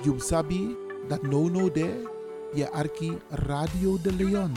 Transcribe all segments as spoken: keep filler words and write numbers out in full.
You sabi dat no no de je arki Radio de Leon.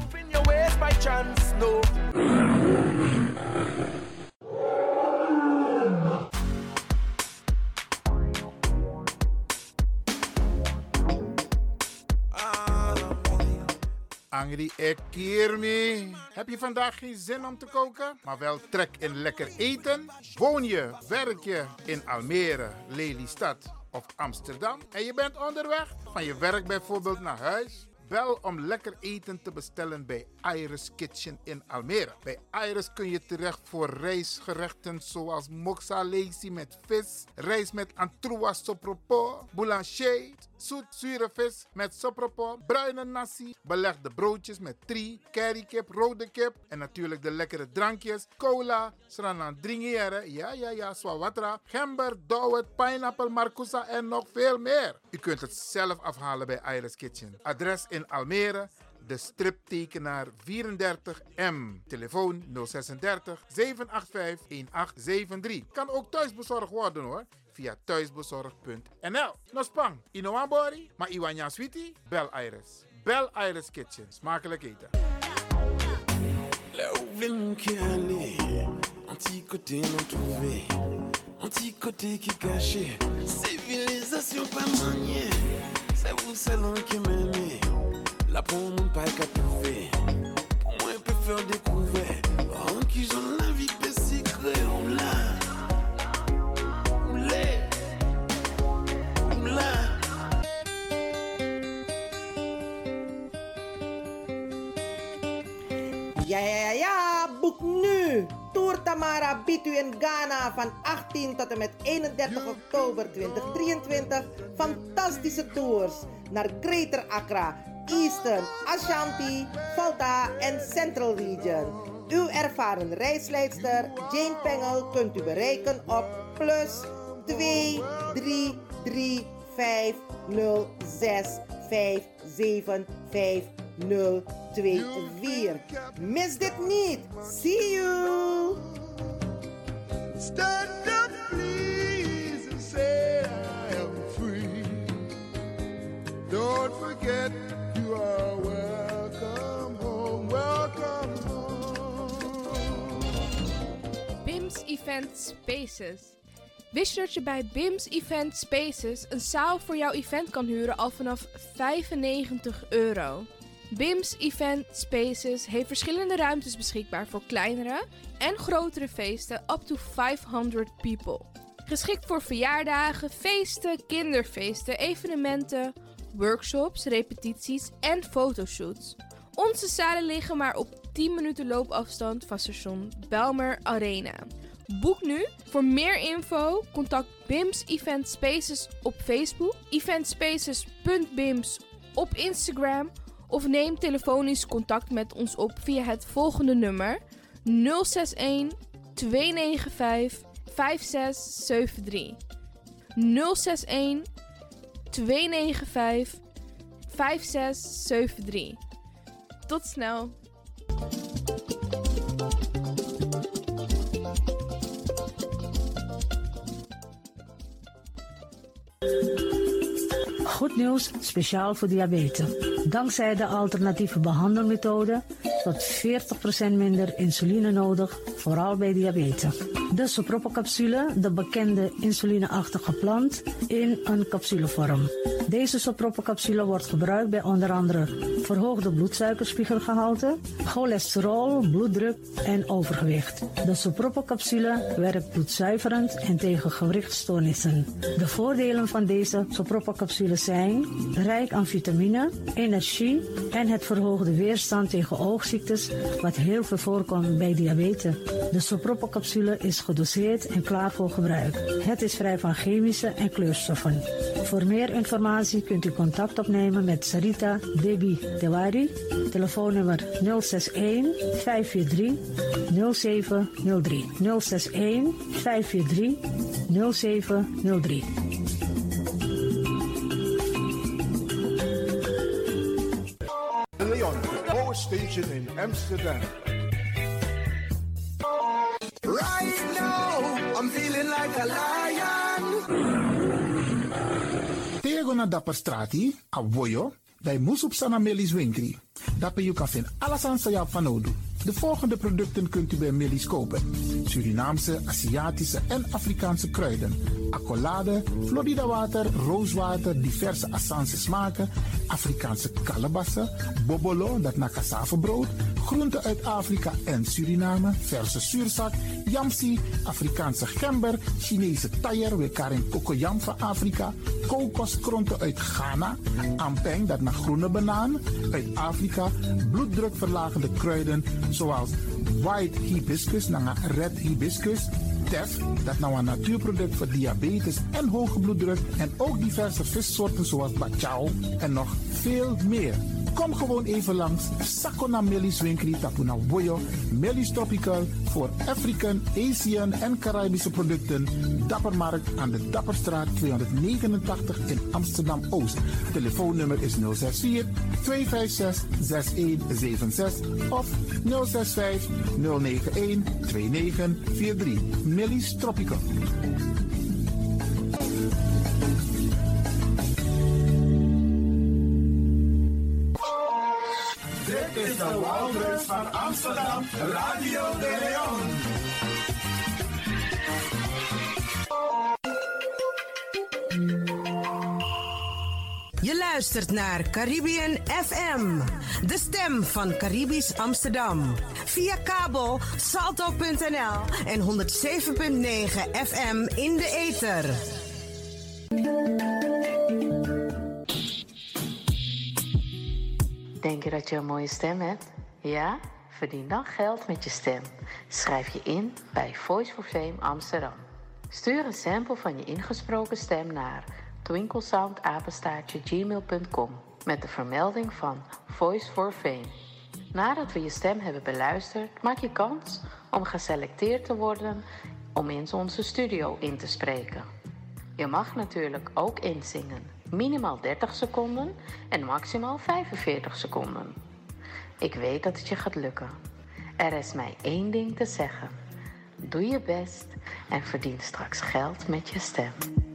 Angry Ekirmi. Heb je vandaag geen zin om te koken, maar wel trek in lekker eten? Woon je, werk je in Almere, Lelystad of Amsterdam en je bent onderweg van je werk bijvoorbeeld naar huis? Bel om lekker eten te bestellen bij Iris Kitchen in Almere. Bij Iris kun je terecht voor rijstgerechten zoals moksa lazy met vis, rijst met antroas sopropo, boulanger, zoet zure vis met sopropo, bruine nasi, belegde broodjes met tri, currykip, rode kip en natuurlijk de lekkere drankjes, cola, sranan dringere, ja ja ja, swawatra, gember, dowet, pineapple, marcousa en nog veel meer. U kunt het zelf afhalen bij Iris Kitchen. Adres in Almere, de striptekenaar vierendertig M. Telefoon nul zesendertig zeven acht vijf een acht zeven drie. Kan ook thuisbezorgd worden hoor. Via thuisbezorgd punt n l. Nospang, Inoambori, maar Iwanya Sweetie, bel Iris. Bel Iris Kitchen. Smakelijk eten. Là où veulent qui aller, anti-côté non trouvé, anti-côté qui caché, civilisation pas maniée, c'est vous seul qui m'aimez, là pour mon pas qu'à trouver, pour moi je peux faire découvrir, en qui j'en la vie peut secret, ou là, ou là, ou là. Ja, ja, ja, ja, boek nu! Tour Tamara biedt u in Ghana van achttien tot en met eenendertig oktober tweeduizend drieëntwintig fantastische tours naar Greater Accra, Eastern, Ashanti, Volta en Central Region. Uw ervaren reisleidster Jane Pengel kunt u bereiken op plus twee drie drie vijf nul zes vijf zeven vijf nul twee vier. Mis dit niet. See you. Stand up, please, and say I am free. Don't forget you are welcome home, welcome home. B I M S Event Spaces. Wist je dat je bij B I M S Event Spaces een zaal voor jouw event kan huren al vanaf vijfennegentig euro? B I M S Event Spaces heeft verschillende ruimtes beschikbaar voor kleinere en grotere feesten up to vijfhonderd people. Geschikt voor verjaardagen, feesten, kinderfeesten, evenementen, workshops, repetities en fotoshoots. Onze zalen liggen maar op tien minuten loopafstand van station Belmer Arena. Boek nu. Voor meer info contact B I M S Event Spaces op Facebook, eventspaces punt bims op Instagram of neem telefonisch contact met ons op via het volgende nummer nul zes een twee negen vijf vijf zes zeven drie. nul zes een twee negen vijf vijf zes zeven drie. Tot snel. Goed nieuws, speciaal voor diabetes. Dankzij de alternatieve behandelmethode tot veertig procent minder insuline nodig, vooral bij diabetes. De sopropocapsule, de bekende insulineachtige plant, in een capsulevorm. Deze sopropocapsule wordt gebruikt bij onder andere verhoogde bloedsuikerspiegelgehalte, cholesterol, bloeddruk en overgewicht. De sopropocapsule werkt bloedzuiverend en tegen gewrichtstoornissen. De voordelen van deze sopropocapsule zijn rijk aan vitamine, energie en het verhoogde weerstand tegen oogziektes, wat heel veel voorkomt bij diabetes. De sopropocapsule is gedoseerd en klaar voor gebruik. Het is vrij van chemische en kleurstoffen. Voor meer informatie kunt u contact opnemen met Sarita Debi Dewari. Telefoonnummer nul zes een vijf vier drie nul zeven nul drie. nul zes een vijf vier drie nul zeven nul drie. Leon, the power station in Amsterdam. Right now, I'm feeling like a lion. go naar Dapper Strati, a Woyo, bij Moesop Sana Melis Winkri. Dapper you kan vinden alles aan Sayap van Odu. De volgende producten kunt u bij Melis kopen: Surinaamse, Aziatische en Afrikaanse kruiden, accolade, Florida water, rooswater, diverse Assange smaken, Afrikaanse kalebassen, bobolo, dat na cassavebrood, groenten uit Afrika en Suriname, verse zuurzak, yamsi, Afrikaanse gember, Chinese taier, we karen kokoyam van Afrika, kokoskronten uit Ghana, ampeng, dat na groene banaan, uit Afrika, bloeddrukverlagende kruiden zoals white hibiscus, na red hibiscus, tef, dat nou een natuurproduct voor diabetes en hoge bloeddruk, en ook diverse vissoorten zoals bachao en nog veel meer. Kom gewoon even langs Sakona Melis Winkri Tapuna Boyo, Melis Tropical voor African, Asian en Caribische producten. Dappermarkt aan de Dapperstraat tweehonderdnegenentachtig in Amsterdam Oost. Telefoonnummer is nul zes vier, twee vijf zes, zes een zeven zes of nul zes vijf, nul negen een, twee negen vier drie. Melis Tropical. Dit is de Wouders van Amsterdam, Radio de Leon. Je luistert naar Caribbean F M, de stem van Caribisch Amsterdam. Via kabel salto punt n l en honderd zeven punt negen F M in de ether. Denk je dat je een mooie stem hebt? Ja? Verdien dan geld met je stem. Schrijf je in bij Voice for Fame Amsterdam. Stuur een sample van je ingesproken stem naar twinklesoundapenstaartje gmail punt com met de vermelding van Voice for Fame. Nadat we je stem hebben beluisterd, maak je kans om geselecteerd te worden om in onze studio in te spreken. Je mag natuurlijk ook inzingen. Minimaal dertig seconden en maximaal vijfenveertig seconden. Ik weet dat het je gaat lukken. Er is mij één ding te zeggen. Doe je best en verdien straks geld met je stem.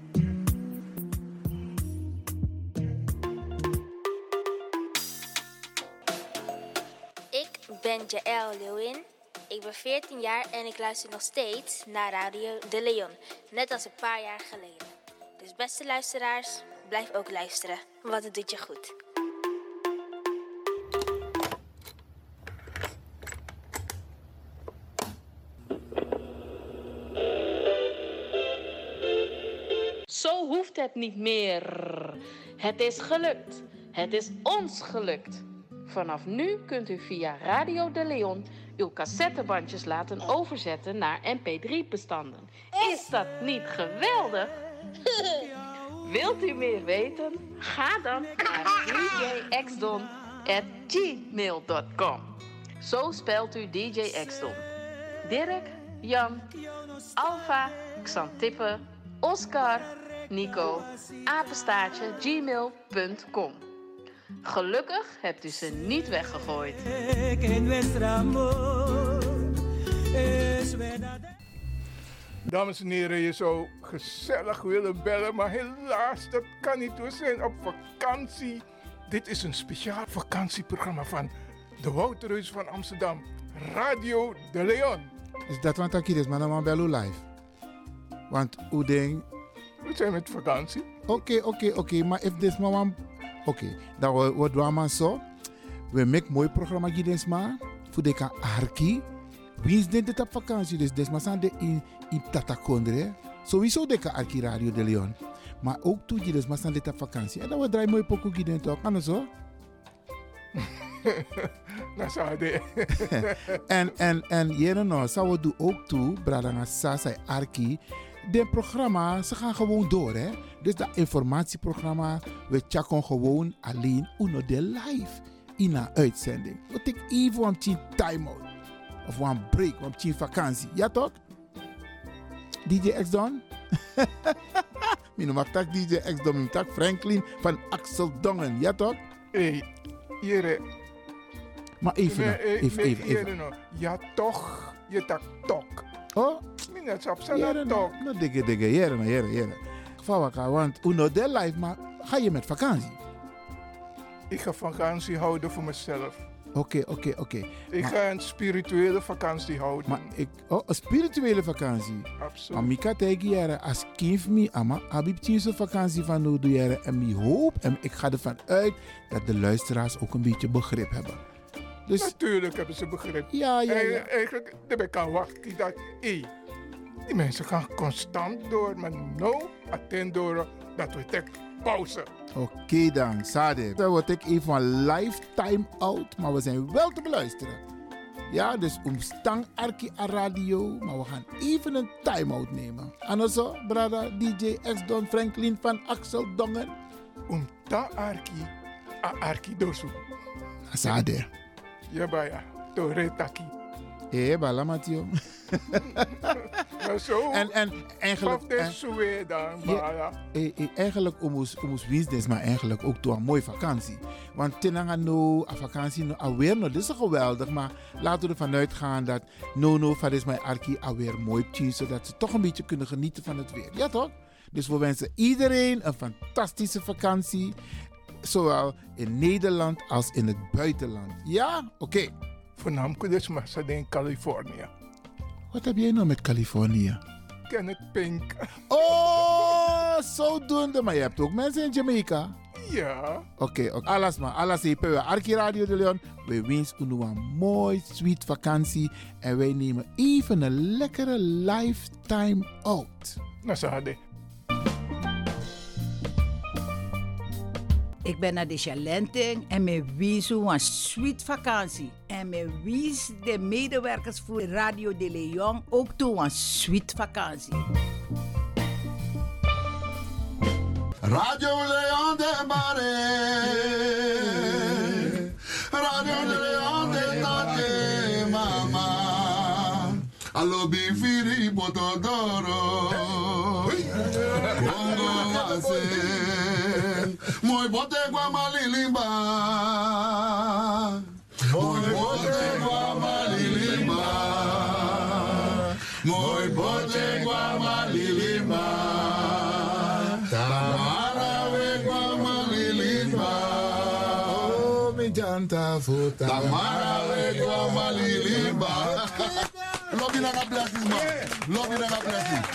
Ik ben Jaël Leeuwin. Ik ben veertien jaar en ik luister nog steeds naar Radio de Leon. Net als een paar jaar geleden. Dus beste luisteraars, blijf ook luisteren, want het doet je goed. Zo hoeft het niet meer. Het is gelukt. Het is ons gelukt. Vanaf nu kunt u via Radio de Leon uw cassettebandjes laten overzetten naar M P drie bestanden. Is dat niet geweldig? Wilt u meer weten? Ga dan naar d j x don at gmail dot com. Zo spelt u D J X Don. Dirk, Jan, Alfa, Xantippe, Oscar, Nico, apenstaartje gmail punt com. Gelukkig hebt u ze niet weggegooid. Dames en heren, je zou gezellig willen bellen, maar helaas, dat kan niet. We zijn op vakantie. Dit is een speciaal vakantieprogramma van de Wouterhuis van Amsterdam, Radio de Leon. Is dat wat ik is, maar dan bellen live. Want hoe denk... We zijn met vakantie. Oké, okay, oké, okay, oké, okay. Maar if dit maar one... Oké, okay. Dan wat doen we zo. We maken een mooi programma gids maar. Voor de kan arki. Wie is dit op vakantie? Dus des maar zijn de in in Tatakondre. Sowieso de kan arki Radio de Leon. Maar ook toe gids maar zijn dit op vakantie. En dan we draaien mooi pokoe gids toch? Kan zo? Dat zou de. En en en hier nou, zou we doen ook toe, bradanga sasa arki. De programma, ze gaan gewoon door, hè. Dus dat informatieprogramma, we checken gewoon alleen uno de live in een uitzending. We take even een time-out. Of een break, een vakantie. Ja toch? D J X Don? Ik noem tak D J X Don, ik tak Franklin van Axel Dongen. Ja toch? Hé, hier. Maar even, nee, nou, even, nee, even, even. even. Ja toch, je tak tok. Oh? Minat op zijn tok. No, digge, digge, jere, jere, jere. Want uno de live, maar ga je met vakantie? Ik ga vakantie houden voor mezelf. Oké, okay, oké, okay, oké. Okay. Ik maar, ga een spirituele vakantie houden. Maar ik, oh, een spirituele vakantie? Absoluut. Maar ik kan tegen jaren, als kind me, ama, heb ik een vakantie van nu doe jaren. En ik hoop, en ik ga ervan uit, dat de luisteraars ook een beetje begrip hebben. Dus, natuurlijk hebben ze begrip. Ja, ja, ja. En, eigenlijk, heb ik aan wachten dat, hey, die mensen gaan constant door, maar nou, attend door, dat we tek pauze. Oké okay dan, Sade. Dan word ik even een lifetime out, maar we zijn wel te beluisteren. Ja, dus omstang Arki a radio, maar we gaan even een time-out nemen. En zo, brada, D J X-Don Franklin van Axel Dongen. Omstang Arki a Arki dosu. Sade. Ja, baya, to retaki. Eh, bala Mathieu. Zo, en, en eigenlijk... Of dit zoe dan, bala. Eh, eh, eigenlijk om ons, om ons business, maar eigenlijk ook door een mooie vakantie. Want tenanga no, a vakantie no, alweer no, dit is geweldig, maar laten we ervan uitgaan dat no, no, van is mijn arki alweer mooi tien, zodat ze toch een beetje kunnen genieten van het weer. Ja toch? Dus we wensen iedereen een fantastische vakantie, zowel in Nederland als in het buitenland. Ja? Oké. Okay. Voornamelijk dus maar in Californië. Wat heb jij nou met Californië? Kenneth Pink. Oh, zodoende. Maar je hebt ook mensen in Jamaica. Ja. Oké, okay, okay. alles maar. Alles even bij Arki Radio de Leon. We wensen u een mooi, sweet vakantie. En wij nemen even een lekkere lifetime out. Nou, Sade. Ik ben naar de Chalenting en me wies een sweet vakantie. En me wies de medewerkers voor Radio de Leon ook toe een sweet vakantie. Radio Leon de Mare. Radio de Leon de Tate Mama. Allo bifiri botodoro. Bongo wase. Mooi bote guama lilimba. Mooi bote guama lilimba. Mooi bote guama lilimba. Tamara we guama lilimba. Oh mi janta futa. Tamara we guama lilimba. Lobby na ga blessing man. Lobby na ga blessing.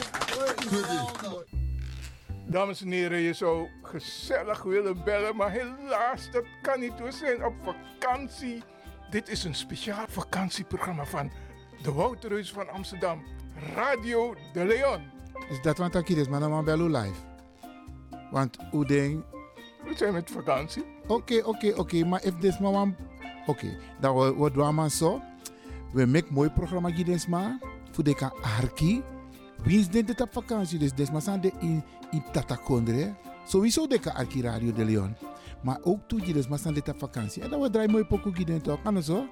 Dames en heren, je zou gezellig willen bellen, maar helaas, dat kan niet. We zijn op vakantie. Dit is een speciaal vakantieprogramma van de Wouterhuis van Amsterdam, Radio de Leon. Is dat wat ik hier is, maar dan bellen live? Want hoe denk... We zijn met vakantie. Oké, okay, oké, okay, oké, okay. Maar if dit maar one... Oké, okay. Dan wordt we maar zo. We maken mooi programma hier maar voor de kan Arki. Wie is dit op vakantie? Dus dit maar zijn de in in Tatakondre. Sowieso de kan Arki Radio de Leon. Maar ook toe je dus maar zijn dit op vakantie. En dan we draaien mooi pokoe hier toch? Kan zo?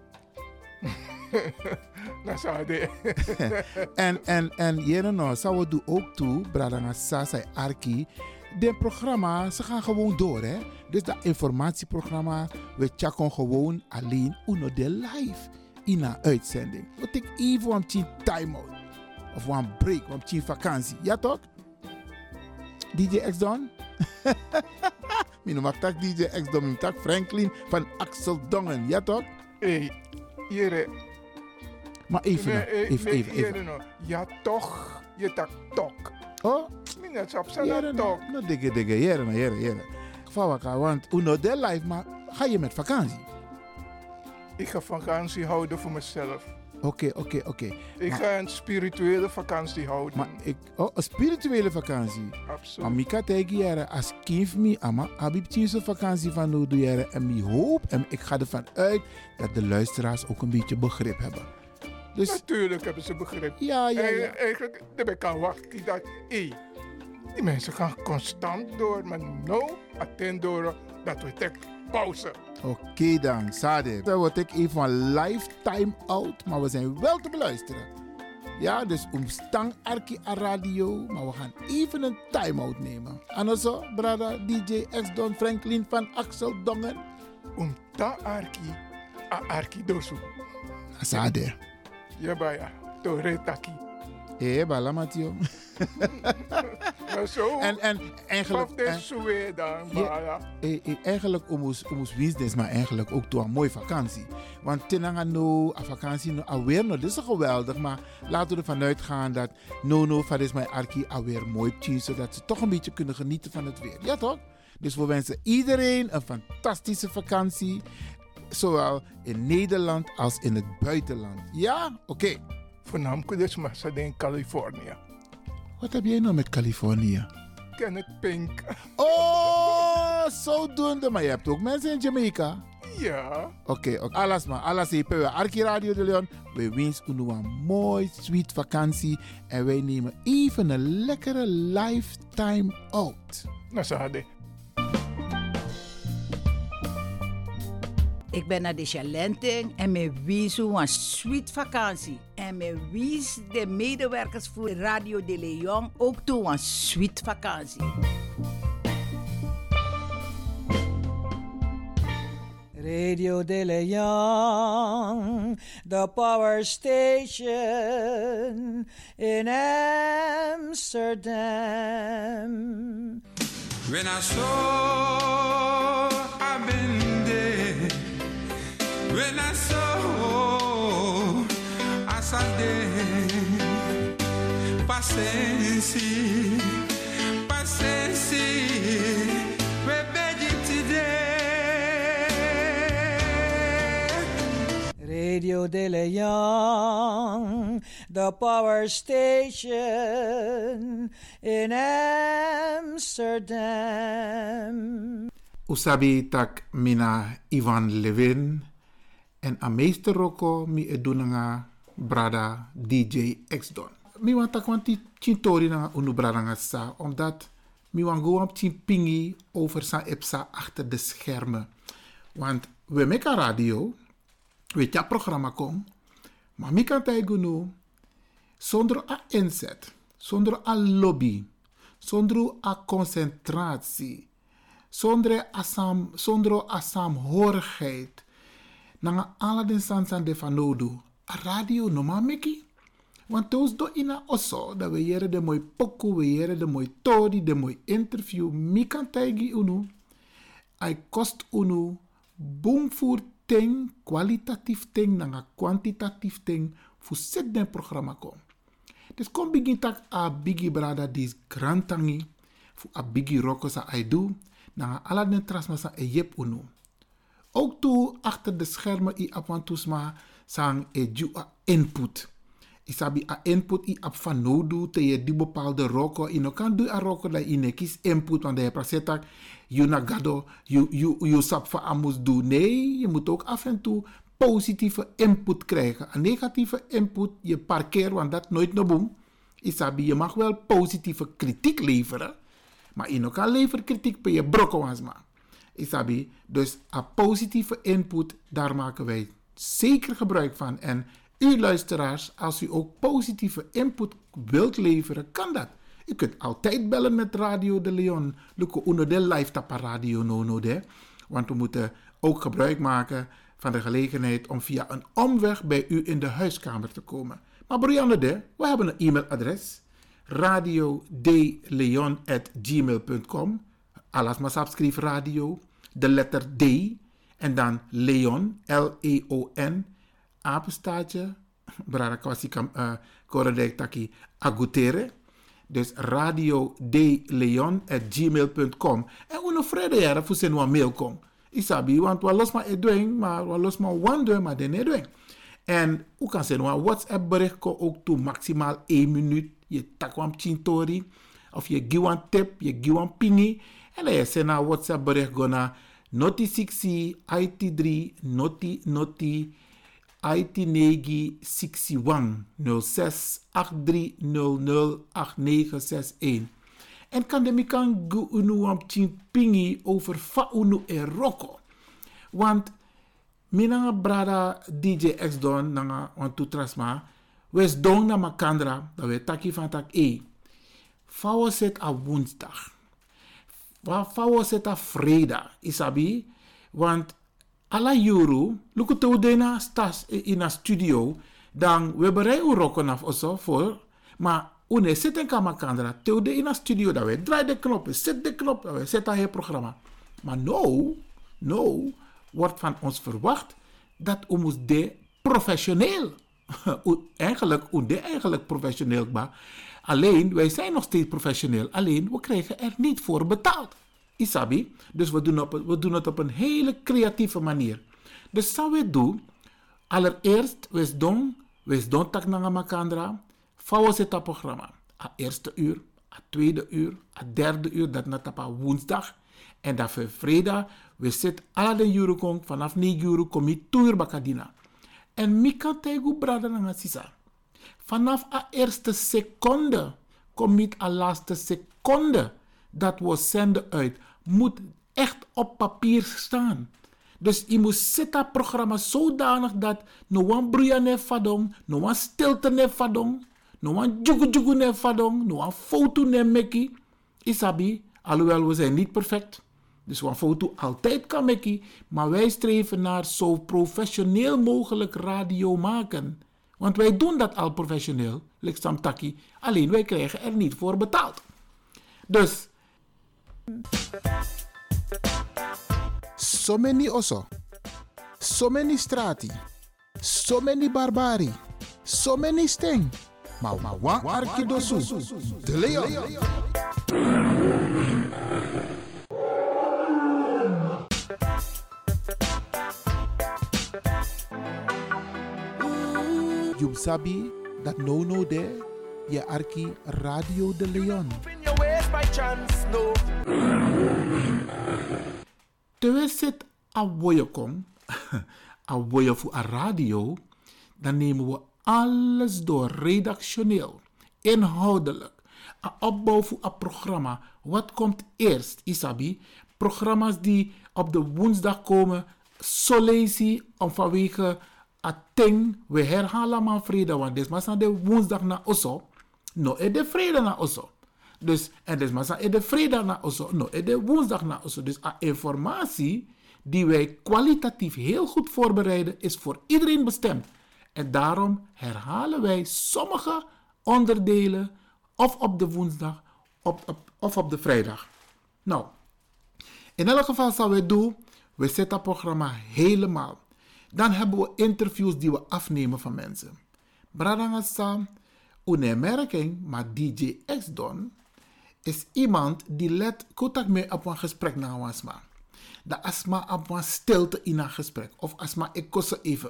Dat zou de. En en en hier nou, zou we doen ook toe, Bradanga Sasa Arki. De programma, ze gaan gewoon door, hè. Dus dat informatieprogramma, we checken gewoon alleen uno de live in een uitzending. We take even een time-out. Of een break, een vakantie. Ja toch? D J X-Don? Mijn mag tak D J X-Don, mijn tak Franklin van Axel Dongen. Ja toch? Hé, hier. Maar even, nee, even, even, nee, even. even. No. Ja toch, je tak tok. Oh? Mijn sap zijn tok. No, digge, digge, hier, hier, hier. Vawaka, want uno de life, maar ga je met vakantie? Ik ga vakantie houden voor mezelf. Oké, okay, oké, okay, oké. Okay. Ik maar, ga een spirituele vakantie houden. Maar ik, oh, een spirituele vakantie? Absoluut. Maar ik kan tegen jaren, als kind me, ama, heb ik een vakantie van nu doe jaren. En ik hoop, en ik ga ervan uit, dat de luisteraars ook een beetje begrip hebben. Dus, natuurlijk hebben ze begrip. Ja, ja, ja. Eigenlijk, heb ik aan wachten dat, hey, die mensen gaan constant door, maar nou, attend door, dat we tek pauze. Oké okay dan, Sade. Dan word ik even een lifetime out, maar we zijn wel te beluisteren. Ja, dus omstang Arki a radio, maar we gaan even een time-out nemen. En zo, brada, D J X-Don Franklin van Axel Dongen. Omstang Arki a Arki dosu. Sade. Ja, baya, to retaki. Eh, bala Mathieu. Zo. En, en eigenlijk... Of de Suwe dan. Ja, eh, eh, eigenlijk omus omus business, maar eigenlijk ook toe een mooie vakantie. Want tenanga no, a vakantie no, alweer no, dit is geweldig, maar laten we ervan uitgaan dat no no van is mijn arki alweer mooi tjie, zodat ze toch een beetje kunnen genieten van het weer. Ja toch? Dus we wensen iedereen een fantastische vakantie, zowel in Nederland als in het buitenland. Ja? Oké. Okay. Voornamelijk dus maar ze in Californië. Wat heb jij nou met Californië? Kenneth Pink. Oh, zodoende. Maar je hebt ook mensen in Jamaica. Ja. Oké, okay, okay. Alles maar. Alles even. We Arki Radio de Leon. We wensen u een mooi, sweet vakantie. En wij nemen even een lekkere lifetime out. Nou, Sade. Ik ben naar de Chalenting en me wies een sweet vakantie. En me wies de medewerkers voor Radio de Leon ook toe een sweet vakantie. Radio de Leon, the power station in Amsterdam. When I saw I've been there, when I saw I saw there, paciência, paciência, we begging today. Radio de Leon, the power station in Amsterdam. Usabi tak mina Ivan Levin en a meester roko mi edunanga brada D J X-Don. Mi want tak want die chintori na unu brada nga sa, omdat mi want go op chin pingi over sa epsa achter de schermen. Want we meka radio, we tja programma kom, maar mi kan taigunu zonder a inzet, zonder a lobby, zonder a concentratie, zonder a sam, zonder a saamhorigheid. Nanga ala den sansan de fanodu, a radio no ma meki. Want toos do ina oso, dat we jere de mooi poku, we jere de mooi tori, de mooi interview, mi kan taigi unu. Ai kost unu, boomvoer ting, kwalitatief ting, nanga kwantitatief ting, fu set den programma kom. Dus kom begin tak a bigi brada dis grantangi, fu a bigi roko sa ai do, nanga ala den trasmasa e yep unu. Ook toe achter de schermen i apantusma sang e ju a input. Isabi a input i ap van nodu te je die bepaalde roko. I no kan do a roko da i ne kies input want de prasetak you na gado you you you sap va amus do. Nee, je moet ook af en toe positieve input krijgen. Een negatieve input je parkeer want dat nooit no boom. Isabi je mag wel positieve kritiek leveren, maar i no kan leveren kritiek pe je broko wasma. Isabi, dus a positieve input, daar maken wij zeker gebruik van. En u luisteraars, als u ook positieve input wilt leveren, kan dat. U kunt altijd bellen met Radio de Leon. Luko uno de live tapa radio no no de. Want we moeten ook gebruik maken van de gelegenheid om via een omweg bij u in de huiskamer te komen. Maar Brianne de, we hebben een e-mailadres. radio de leon at gmail dot com. Alas maar subscribe radio. De letter D en dan Leon, L E O N, apenstaartje, brada kwasi kam koradek taki agutere. Dus radio de leon at gmail dot com. En uno vrede jaren voor zijn een mail kom. Isabi, want we los maar edweng, maar we los maar wandelen, maar den edweng. En u kan zijn een WhatsApp bericht ko ook toe maximaal één minuut. Je takwam chintori, of je giwan tip, je giwan pingi. En dan je zijn naar WhatsApp bericht go naar noti sixty I T three noti noti I T negen sixty-one nul zes acht drie nul nul acht negen zes een. En kan de mi kan go unu am pingi over fa unu e roko. Want mina brada D J X-Don nanga want tu trasma wes don na makandra dat we taki van tak e. Fawo set a woensdag. Fawo set a vrijdag, isabi. Want alla juru, lukt het dena stas in een studio, dan we bereiden rokken af osso voor, maar Une zit in kamakandra, teude in een studio, dat wij draaien de knop, zet de knop, dat wij zetten het programma. Maar nou, nou, wordt van ons verwacht dat we moest de professioneel, eigenlijk, de eigenlijk professioneel, maar alleen, wij zijn nog steeds professioneel, alleen we krijgen er niet voor betaald. Isabi, dus we doen, op, we doen het op een hele creatieve manier. Dus wat we doen, allereerst, we doen, we doen tak na makandra, vouwen zit dat programma. A eerste uur, a tweede uur, a derde uur, dat na tapa woensdag. En dat voor vrijdag, we zitten alle de jurukong, vanaf negen uur kom je twee uur bakadina. En mi kan tegen brada na sisa. Vanaf a eerste seconde, kom je a laatste seconde, dat we zenden uit, moet echt op papier staan. Dus je moet zitten het programma zodanig dat no one broeien ne vadong, no one stilte ne vadong, no one jugu jugu ne vadong, no one foto ne meki. Isabi, alhoewel we zijn niet perfect. Dus een foto altijd kan meki, maar wij streven naar zo professioneel mogelijk radio maken. Want wij doen dat al professioneel, liksam taki, alleen wij krijgen er niet voor betaald. Dus so many oso, so many strati, so many barbari, so many sting. Maar ma wan arkidosu, de Leon. You sabi dat no no de je arki Radio de Leon. Terwijl zit a woye kom, a woye voor a radio, dan nemen we alles door redactioneel, inhoudelijk, a opbouw voor a programma. Wat komt eerst, Isabi? Programma's die op de woensdag komen, solezi om vanwege a ting, we herhalen maar vrijdag, want dit is maar de woensdag na osso, no is de vrijdag na osso. Dus, en dus maar is de vrijdag na osso, no is de woensdag na osso. Dus a informatie die wij kwalitatief heel goed voorbereiden, is voor iedereen bestemd. En daarom herhalen wij sommige onderdelen of op de woensdag op, op, of op de vrijdag. Nou, in elk geval zal we doen, we zetten het programma helemaal. Dan hebben we interviews die we afnemen van mensen. Bradangasa, een merking, maar D J X-Don is iemand die let contact mee op een gesprek naar asma. De asma op een stilte in een gesprek. Of asma, ik kost even.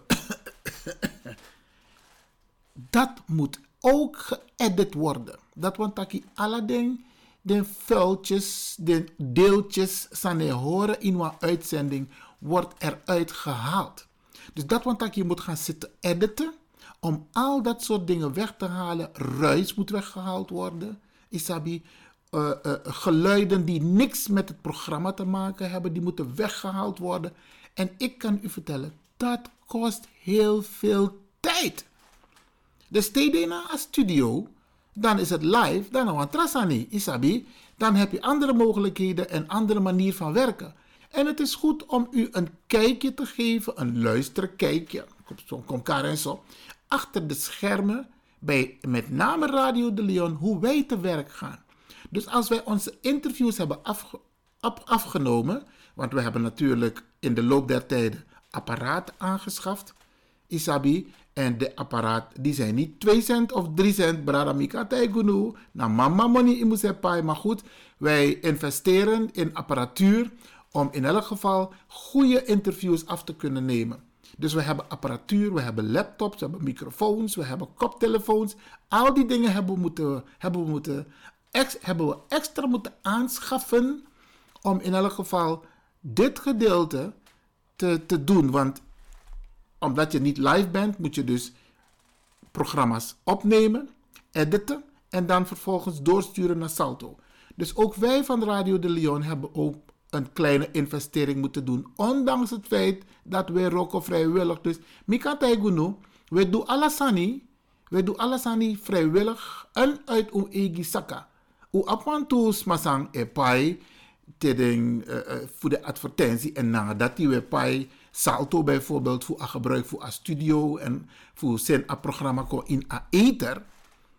Dat moet ook geëdit worden. Dat want dat alle dingen, de vuiltjes, de deeltjes, zijn horen in een uitzending, wordt eruit gehaald. Dus dat want dat je moet gaan zitten editen, om al dat soort dingen weg te halen. Ruis moet weggehaald worden. Isabi, uh, uh, geluiden die niks met het programma te maken hebben, die moeten weggehaald worden. En ik kan u vertellen, dat kost heel veel tijd. Dus steeds in een studio, dan is het live, dan een trasani, Isabi. Dan heb je andere mogelijkheden en andere manier van werken. En het is goed om u een kijkje te geven, een luisterkijkje, kom Karen zo, achter de schermen, bij met name Radio de Leon, hoe wij te werk gaan. Dus als wij onze interviews hebben afge, op, afgenomen, want we hebben natuurlijk in de loop der tijden apparaten aangeschaft, Isabi, en de apparaat, die zijn niet twee cent of drie cent, bradamika taigunu, na mama money imusepai, maar goed, wij investeren in apparatuur om in elk geval goede interviews af te kunnen nemen. Dus we hebben apparatuur, we hebben laptops, we hebben microfoons, we hebben koptelefoons. Al die dingen hebben we, moeten, hebben we, moeten, ex, hebben we extra moeten aanschaffen om in elk geval dit gedeelte te, te doen. Want omdat je niet live bent, moet je dus programma's opnemen, editen en dan vervolgens doorsturen naar Salto. Dus ook wij van Radio de Leon hebben ook een kleine investering moeten doen. Ondanks het feit dat wij roken vrijwillig. Dus Mika Taigunu, we doen alles aan we doen alles aan vrijwillig en uit uw eigen saka. U apwantus masang e pai teding voor de advertentie en nadat die we pai Salto bijvoorbeeld voor gebruik voor a studio en voor zijn a programma in a ether.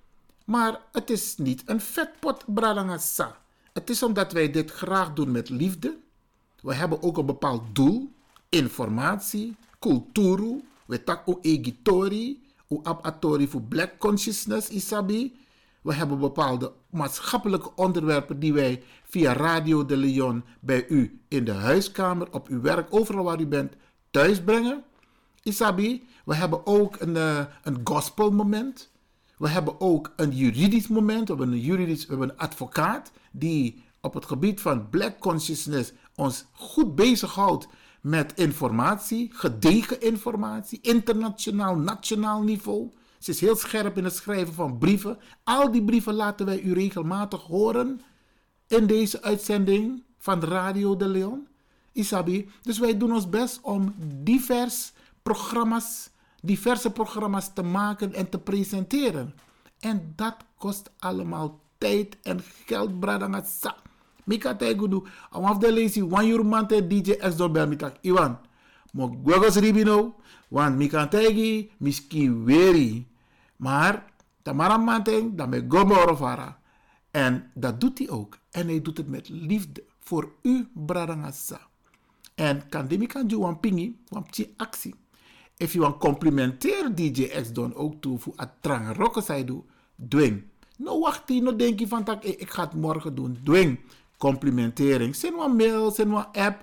Maar het is niet een vetpot bralangasa. Het is omdat wij dit graag doen met liefde. We hebben ook een bepaald doel. Informatie, cultuur. We tak o egitori. O abatori voor black consciousness isabi. We hebben bepaalde maatschappelijke onderwerpen die wij via Radio de Leon bij u in de huiskamer, op uw werk, overal waar u bent, thuis brengen. Isabi, we hebben ook een, uh, een gospelmoment. We hebben ook een juridisch moment. We hebben een, juridisch, we hebben een advocaat die op het gebied van black consciousness ons goed bezighoudt met informatie, gedegen informatie, internationaal, nationaal niveau. Ze is heel scherp in het schrijven van brieven. Al die brieven laten wij u regelmatig horen in deze uitzending van Radio de Leon. Isabi, dus wij doen ons best om divers programma's, diverse programma's te maken en te presenteren. En dat kost allemaal tijd en geld, bradangatsa. Mika tegudu, amaf de lezi, wan jurmante D J X door belmitak. Iwan, mo gwegos ribino, want mika tegi, miski weri. Maar, tamara manteng, dan me goborofara. En dat doet hij ook. En hij doet het met liefde voor u, bradangasa. En kan demi kan je wan pingi, wan pti actie. If you want complimenteer D J X don ook toe voor het trange rokken zij doet, dwing. No wacht hier, no denk je van tak, ik ga het morgen doen. Dwing. Complimentering. Zend een mail, zend een app.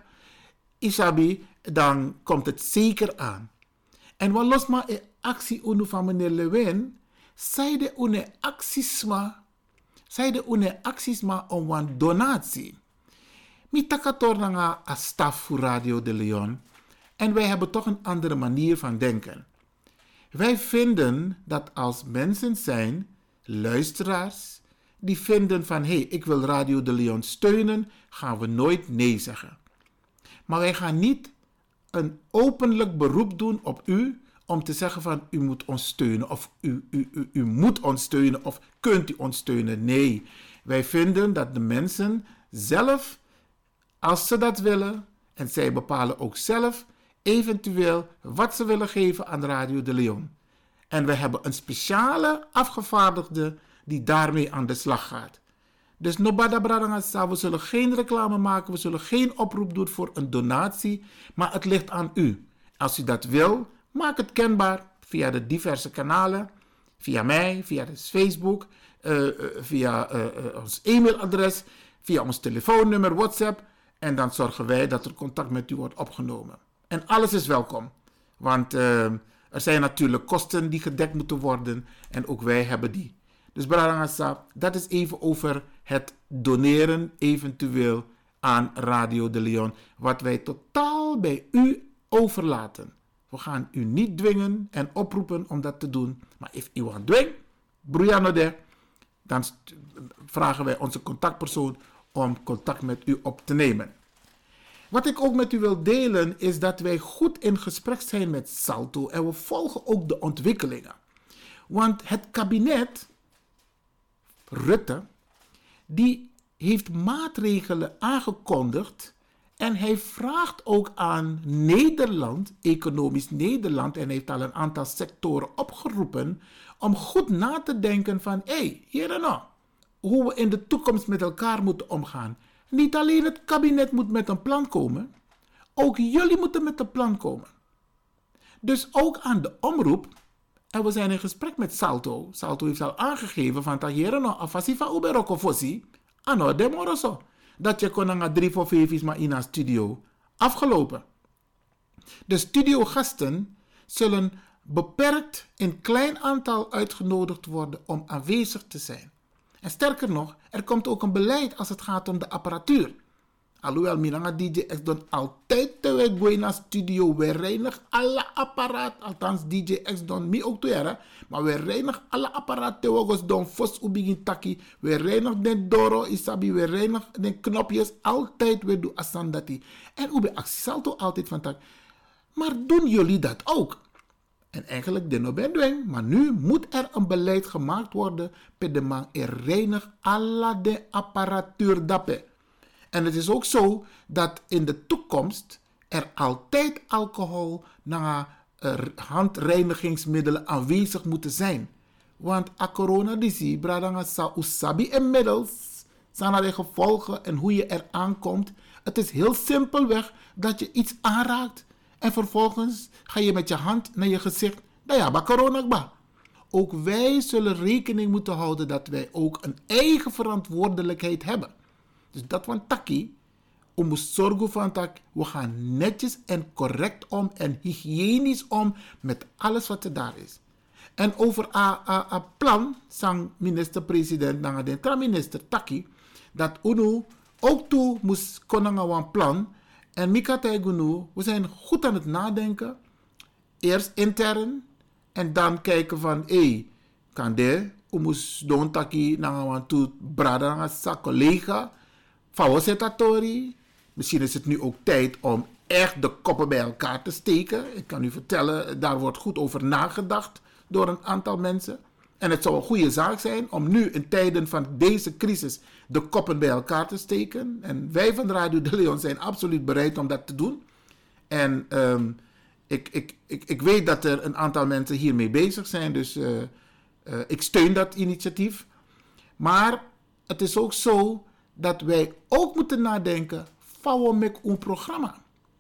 Isabi, dan komt het zeker aan. En wat los maar een actie unu van meneer Lewin, zij de une actiesma, zij de une actiesma om een donatie. Mi takator nanga a staf voor Radio de Leon. En wij hebben toch een andere manier van denken. Wij vinden dat als mensen zijn, luisteraars, die vinden van, hé, hey, ik wil Radio de Leon steunen, gaan we nooit nee zeggen. Maar wij gaan niet een openlijk beroep doen op u, om te zeggen van, u moet ons steunen, of u, u, u, u moet ons steunen, of kunt u ons steunen. Nee, wij vinden dat de mensen zelf, als ze dat willen, en zij bepalen ook zelf, eventueel wat ze willen geven aan Radio de Leon. En we hebben een speciale afgevaardigde die daarmee aan de slag gaat. Dus nobada bradangasa, we zullen geen reclame maken, we zullen geen oproep doen voor een donatie, maar het ligt aan u. Als u dat wil, maak het kenbaar via de diverse kanalen, via mij, via de Facebook, uh, uh, via uh, uh, ons e-mailadres, via ons telefoonnummer, WhatsApp, en dan zorgen wij dat er contact met u wordt opgenomen. En alles is welkom, want uh, er zijn natuurlijk kosten die gedekt moeten worden en ook wij hebben die. Dus Brarangasa, dat is even over het doneren eventueel aan Radio de Leon, wat wij totaal bij u overlaten. We gaan u niet dwingen en oproepen om dat te doen, maar if u want dwing, broeiano de, dan vragen wij onze contactpersoon om contact met u op te nemen. Wat ik ook met u wil delen is dat wij goed in gesprek zijn met Salto en we volgen ook de ontwikkelingen. Want het kabinet Rutte, die heeft maatregelen aangekondigd en hij vraagt ook aan Nederland, economisch Nederland, en hij heeft al een aantal sectoren opgeroepen om goed na te denken van, hé, hey, hier en nou, hoe we in de toekomst met elkaar moeten omgaan. Niet alleen het kabinet moet met een plan komen, ook jullie moeten met een plan komen. Dus ook aan de omroep, en we zijn in gesprek met Salto. Salto heeft al aangegeven van dat hier no afasi van uberoko fosi, ano demoroso, dat je kon aan drie voor vijf is maar in een studio afgelopen. De studiogasten zullen beperkt in klein aantal uitgenodigd worden om aanwezig te zijn. En sterker nog, er komt ook een beleid als het gaat om de apparatuur. Alhoewel, Minanga D J X doen altijd te wij gaan naar studio. We reinigen alle apparaat. Althans, D J X doen mij ook toe. Maar we reinigen alle apparaat. We doen fos ubigin taki. We reinigen de doro, isabi. We reinigen de knopjes. Altijd we doen asandati. En ube actie salto altijd van tak. Maar doen jullie dat ook? En eigenlijk de no ben doen. Maar nu moet er een beleid gemaakt worden. Per de man er reinig alle de apparatuur dappen. En het is ook zo dat in de toekomst er altijd alcohol naar uh, handreinigingsmiddelen aanwezig moeten zijn. Want a corona disi, bradanga sa usabi inmiddels, zijn de gevolgen en hoe je eraan komt. Het is heel simpelweg dat je iets aanraakt en vervolgens ga je met je hand naar je gezicht. Nou ja, ba corona ba. Ook wij zullen rekening moeten houden dat wij ook een eigen verantwoordelijkheid hebben. Dus dat van taki, we moeten zorgen van dat we gaan netjes en correct om en hygiënisch om met alles wat er daar is. En over een plan, sang minister-president, dan de minister Taki, dat UNO ook toe moest konnen een plan. En Mika Taigunu, we zijn goed aan het nadenken. Eerst intern en dan kijken van, hé, hey, kan de, we moest doen Taki, dan toe brada, naar zijn collega, favosetatori. Misschien is het nu ook tijd om echt de koppen bij elkaar te steken. Ik kan u vertellen, daar wordt goed over nagedacht door een aantal mensen. En het zou een goede zaak zijn om nu in tijden van deze crisis de koppen bij elkaar te steken. En wij van Radio de Leon zijn absoluut bereid om dat te doen. En um, ik, ik, ik, ik weet dat er een aantal mensen hiermee bezig zijn, dus uh, uh, ik steun dat initiatief. Maar het is ook zo dat wij ook moeten nadenken van met een programma.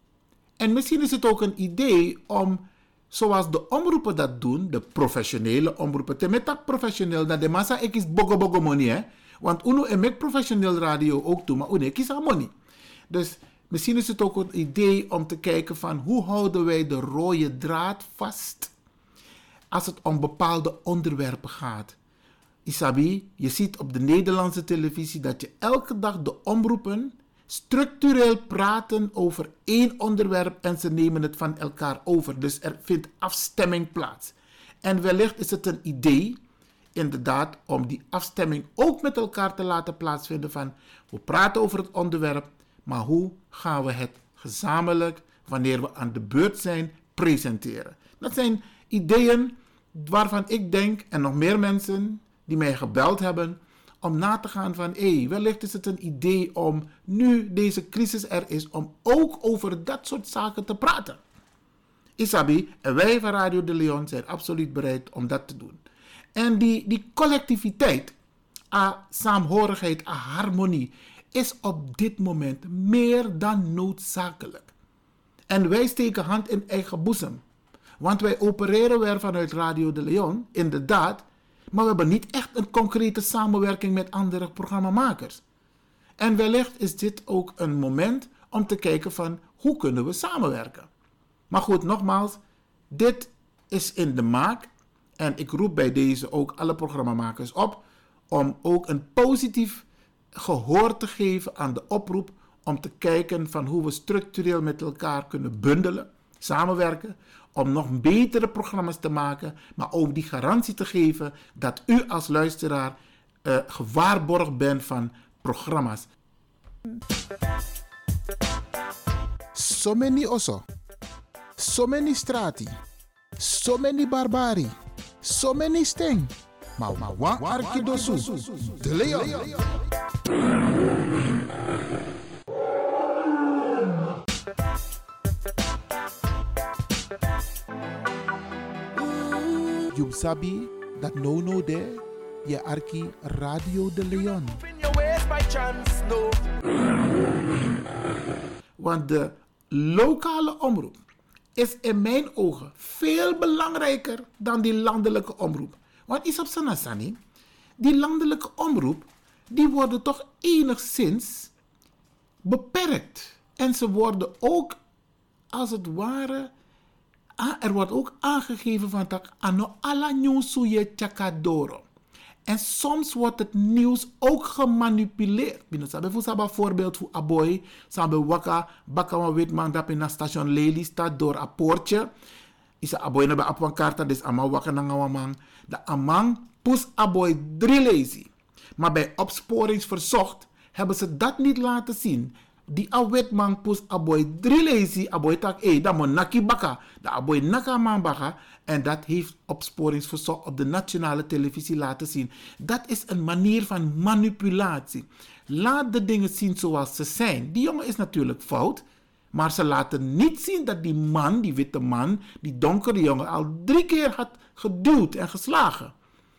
En misschien is het ook een idee om, zoals de omroepen dat doen, de professionele omroepen, te met dat professioneel, dat de massa ik is bogo bogo money, hè? Want uno en met professioneel radio ook doen, maar uno ik is aan money. Dus misschien is het ook een idee om te kijken van hoe houden wij de rode draad vast als het om bepaalde onderwerpen gaat. Isabi, je ziet op de Nederlandse televisie dat je elke dag de omroepen structureel praten over één onderwerp en ze nemen het van elkaar over. Dus er vindt afstemming plaats. En wellicht is het een idee, inderdaad, om die afstemming ook met elkaar te laten plaatsvinden van, we praten over het onderwerp, maar hoe gaan we het gezamenlijk, wanneer we aan de beurt zijn, presenteren. Dat zijn ideeën waarvan ik denk, en nog meer mensen die mij gebeld hebben, om na te gaan van, hé, hey, wellicht is het een idee om, nu deze crisis er is, om ook over dat soort zaken te praten. Isabi, en wij van Radio de Leon zijn absoluut bereid om dat te doen. En die, die collectiviteit, a saamhorigheid, a harmonie, is op dit moment meer dan noodzakelijk. En wij steken hand in eigen boezem. Want wij opereren weer vanuit Radio de Leon, inderdaad, maar we hebben niet echt een concrete samenwerking met andere programmamakers. En wellicht is dit ook een moment om te kijken van hoe kunnen we samenwerken. Maar goed, nogmaals, dit is in de maak. En ik roep bij deze ook alle programmamakers op om ook een positief gehoor te geven aan de oproep om te kijken van hoe we structureel met elkaar kunnen bundelen, samenwerken, om nog betere programma's te maken, maar ook die garantie te geven dat u als luisteraar uh, gewaarborgd bent van programma's. So many osso, so many strati, so many barbari, so many sting. Maar maar wa arkidosu, de Leon. You sabi dat no no de je arki Radio de Leon. Want de lokale omroep is in mijn ogen veel belangrijker dan die landelijke omroep. Want is op Sanasani, die landelijke omroep, die worden toch enigszins beperkt. En ze worden ook, als het ware, er wordt ook aangegeven van dat ano alla nieuwsuye chakadoro. En soms wordt het nieuws ook gemanipuleerd. Bijvoorbeeld voorbeeld voor Aboy, samen waka, bakawa witman dat in een station Lely staat door een poortje. Is Aboy na bij apwankarta, dus ama waka na ngawamang. De amang pus Aboy drie lazy. Maar bij opsporingsverzocht hebben ze dat niet laten zien. Die awetman pus Aboy drie lazy, Aboy tak, eh, dat moet naki baka. De Aboy naka man baka. En dat heeft opsporingsverzoek op de nationale televisie laten zien. Dat is een manier van manipulatie. Laat de dingen zien zoals ze zijn. Die jongen is natuurlijk fout. Maar ze laten niet zien dat die man, die witte man, die donkere jongen al drie keer had geduwd en geslagen.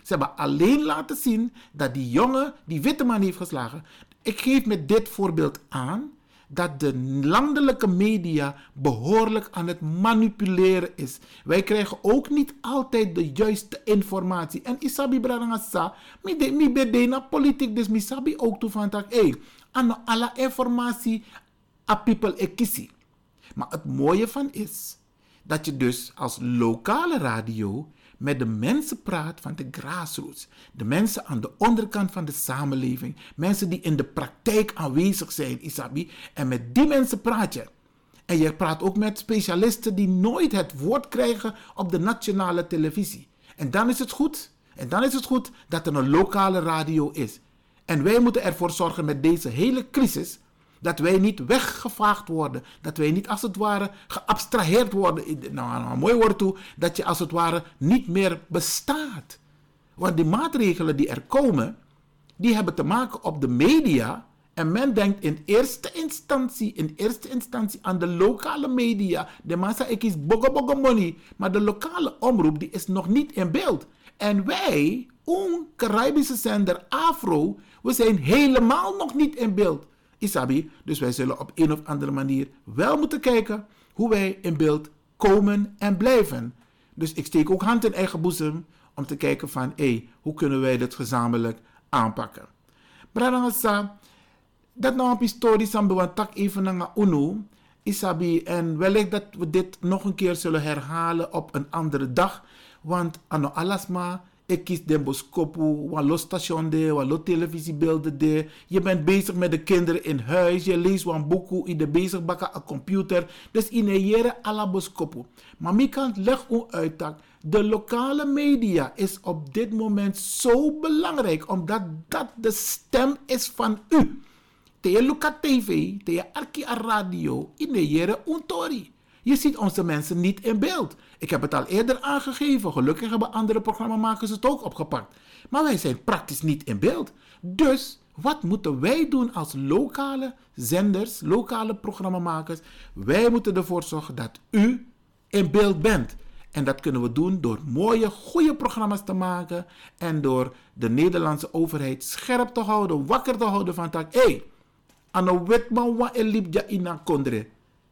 Ze hebben alleen laten zien dat die jongen die witte man heeft geslagen. Ik geef met dit voorbeeld aan dat de landelijke media behoorlijk aan het manipuleren is. Wij krijgen ook niet altijd de juiste informatie. En isabi bradangasa, mi bede na politiek, dus mi sabi ook toe van tak, hey, aan alle informatie a people ekisi. Maar het mooie van is dat je dus als lokale radio met de mensen praat van de grassroots. De mensen aan de onderkant van de samenleving. Mensen die in de praktijk aanwezig zijn, Isabi. En met die mensen praat je. En je praat ook met specialisten die nooit het woord krijgen op de nationale televisie. En dan is het goed. En dan is het goed dat er een lokale radio is. En wij moeten ervoor zorgen met deze hele crisis dat wij niet weggevaagd worden. Dat wij niet als het ware geabstraheerd worden. Nou, een mooi woord toe. Dat je als het ware niet meer bestaat. Want die maatregelen die er komen, die hebben te maken op de media. En men denkt in eerste instantie, in eerste instantie aan de lokale media. De massa is bogo bogo money. Maar de lokale omroep die is nog niet in beeld. En wij, een Caribische zender Afro, we zijn helemaal nog niet in beeld. Isabi, dus wij zullen op een of andere manier wel moeten kijken hoe wij in beeld komen en blijven. Dus ik steek ook hand in eigen boezem om te kijken van, hé, hey, hoe kunnen wij dit gezamenlijk aanpakken? Bradangasa, dat nou een historisch aan bewan tak even naar UNO, Isabi, en wellicht dat we dit nog een keer zullen herhalen op een andere dag, want ano alasma, ik kies den boskopu, wat station de, wat televisiebeelden de. Je bent bezig met de kinderen in huis. Je leest een boek, je bent bezig met een computer. Dus in een jere alla boskopu. Maar mi kan leg u uit dat de lokale media is op dit moment zo belangrijk, omdat dat de stem is van u. Te je luka tv, te je arki a radio, in een jere untori. Je ziet onze mensen niet in beeld. Ik heb het al eerder aangegeven. Gelukkig hebben andere programmamakers het ook opgepakt. Maar wij zijn praktisch niet in beeld. Dus wat moeten wij doen als lokale zenders, lokale programmamakers? Wij moeten ervoor zorgen dat u in beeld bent. En dat kunnen we doen door mooie, goede programma's te maken. En door de Nederlandse overheid scherp te houden, wakker te houden van tak. Hé, hey, ano wetman wa elibja ina kondre.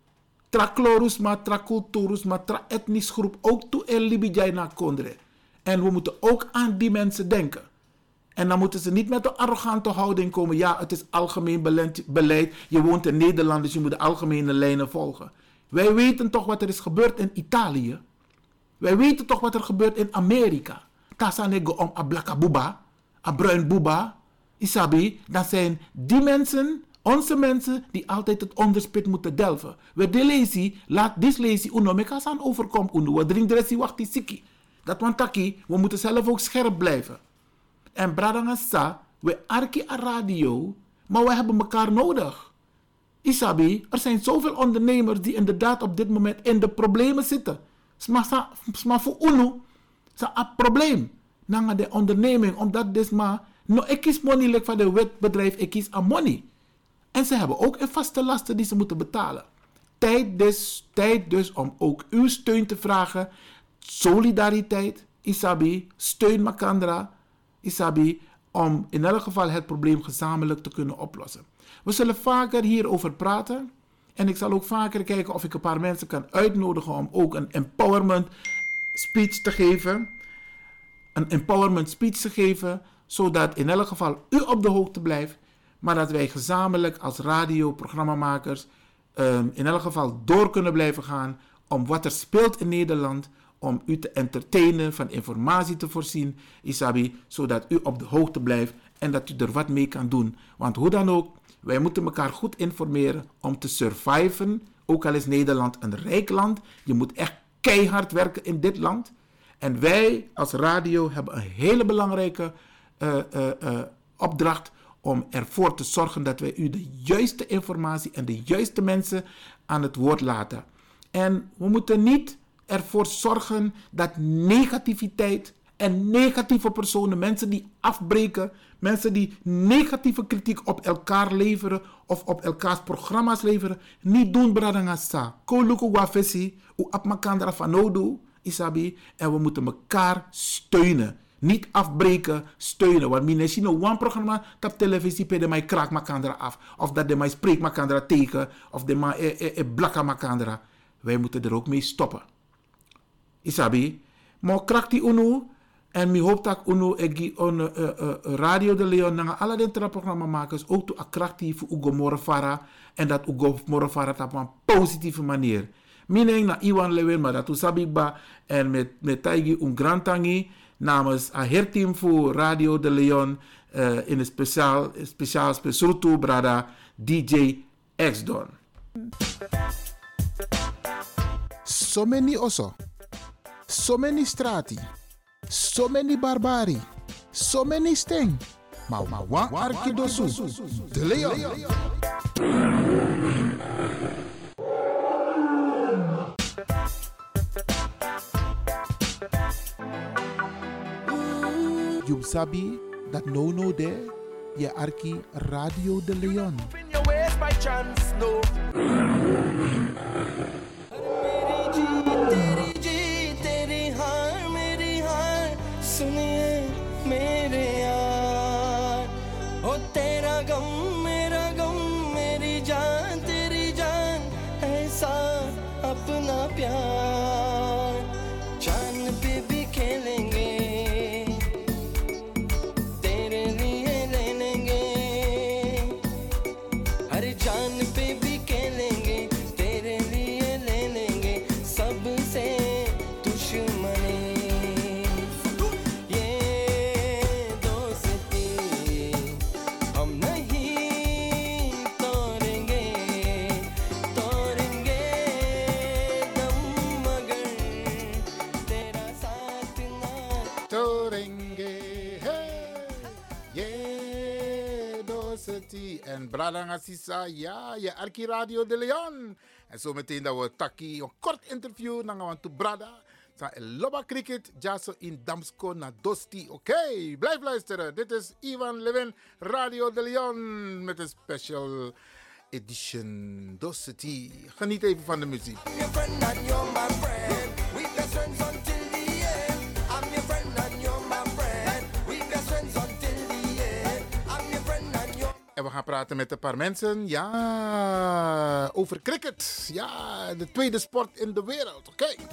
Tra klorusma, tra culturusma, tra etnisch groep ook toe in Libijai na kondre. En we moeten ook aan die mensen denken. En dan moeten ze niet met een arrogante houding komen. Ja, het is algemeen beleid. Je woont in Nederland, dus je moet de algemene lijnen volgen. Wij weten toch wat er is gebeurd in Italië. Wij weten toch wat er gebeurt in Amerika. Tasanego om a blaka buba, a bruin buba, isabi. Dan zijn die mensen, onze mensen, die altijd het onderspit moeten delven. We de lezi, laat dis lezi uno mekas aan overkom uno. We drink dressi wachti siki. Dat want taki, we moeten zelf ook scherp blijven. En bradangasa, we arki a radio, maar we hebben elkaar nodig. Isabi, er zijn zoveel ondernemers die inderdaad op dit moment in de problemen zitten. Maar voor uno, is een probleem. Na de onderneming, omdat dit maar, no ik kies money like van de wetbedrijf, ik kies aan money. En ze hebben ook een vaste lasten die ze moeten betalen. Tijd dus, tijd dus om ook uw steun te vragen. Solidariteit, Isabi, steun Makandra, Isabi, om in elk geval het probleem gezamenlijk te kunnen oplossen. We zullen vaker hierover praten. En ik zal ook vaker kijken of ik een paar mensen kan uitnodigen om ook een empowerment speech te geven. Een empowerment speech te geven, zodat in elk geval u op de hoogte blijft. Maar dat wij gezamenlijk als radioprogrammamakers um, in elk geval door kunnen blijven gaan om wat er speelt in Nederland, om u te entertainen, van informatie te voorzien, Isabi, zodat u op de hoogte blijft en dat u er wat mee kan doen. Want hoe dan ook, wij moeten elkaar goed informeren om te surviven, ook al is Nederland een rijk land. Je moet echt keihard werken in dit land. En wij als radio hebben een hele belangrijke uh, uh, uh, opdracht om ervoor te zorgen dat wij u de juiste informatie en de juiste mensen aan het woord laten. En we moeten niet ervoor zorgen dat negativiteit en negatieve personen, mensen die afbreken, mensen die negatieve kritiek op elkaar leveren of op elkaars programma's leveren, niet doen bradangasa. Koluku wafesi, u apmakandra fanodu, isabi, en we moeten elkaar steunen. Niet afbreken, steunen. Want misschien een one programma op televisie pe de mij kraak makandra af. Of dat de mij spreek makandra tegen. Of de mij e, e, e blakka makandra. Wij moeten er ook mee stoppen. Isabi. Maar kraak die uno. En mi hoop dat uno egi on uh, uh, Radio de Leon nanga alle den programma makers ook te attractief ugo morfara en dat ugo morfara op een positieve manier. Mineng na Iwan Lewin maar dat usabikba en met met taigi un grantangi namens a herteam voor Radio de Leon uh, in een speciaal speciaal speciaal brada D J X-Don. So many oso. So many strati. So many barbari, so many sting. Maar ma wan arkidosu, de Leon. You sabi dat no no there, je arki Radio de Leon. सुनिए मेरे यार ओ तेरा गम मेरा गम मेरी जान तेरी जान ऐसा अपना प्यार जान पे भी खेलेंगे तेरे लिए ले लेंगे हर जान पे भी खेलेंगे तेरे लिए ले लेंगे सबसे दुश्मनी En Brada Sisa, ja, je Arki Radio de Leon. En zo meteen dat we taki een kort interview naar gaan toe Brada. Sa Loba Cricket, Jaso in Damsko na Dosti. Oké, okay, blijf luisteren. Dit is Iwan Lewin, Radio de Leon met een special edition Dosti. Geniet even van de muziek. En we gaan praten met een paar mensen, ja, over cricket. Ja, de tweede sport in de wereld, oké. Okay.